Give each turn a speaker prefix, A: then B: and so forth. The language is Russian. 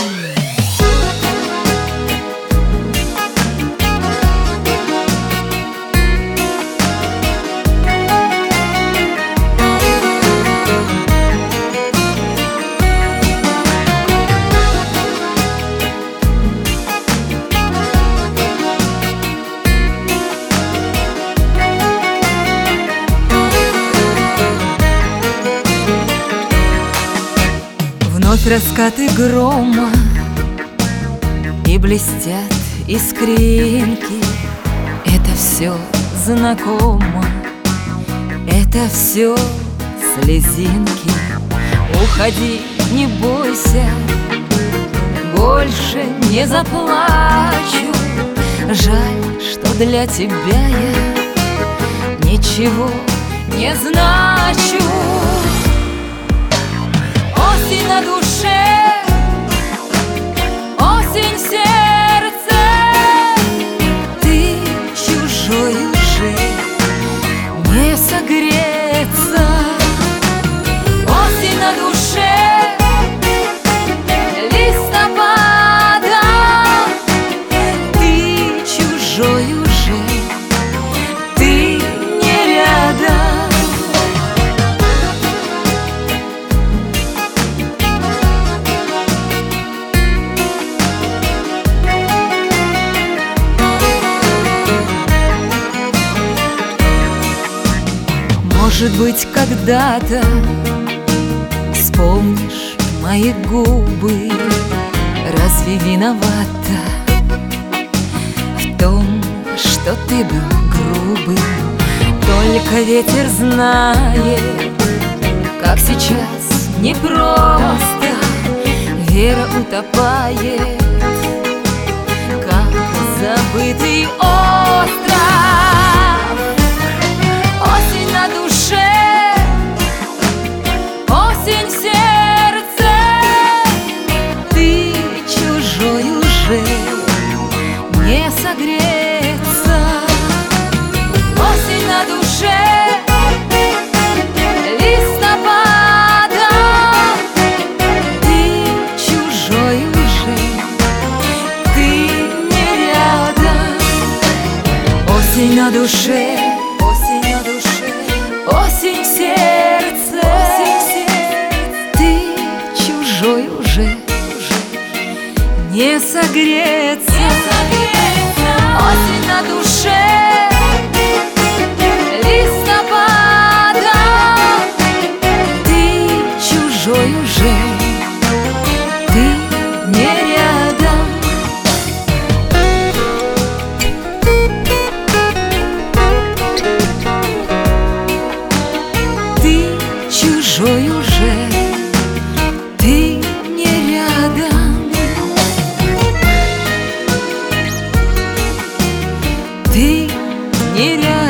A: Вновь раскаты грома, и блестят искринки. Это все знакомо, это все слезинки. Уходи, не бойся, больше не заплачу. Жаль, что для тебя я ничего не значу. Осень на душе, осень в сердце, ты чужой уже не согреться. Осень на душе, листопада, ты чужой уже, ты не рядом. Может быть, когда-то вспомнишь мои губы. Разве виновата в том, что ты был грубым? Только ветер знает, как сейчас непросто. Вера утопает, как забытый остров. Осень на душе, осень в сердце, ты чужой уже не согреться. Осень на душе, листопада, ты чужой уже, ты не рядом. Осень на душе, осень в сердце, ты чужой уже не согреться. Осень на душе, листопада, ты чужой уже, ты не рядом. Чужой уже, ты не рядом. Ты не рядом.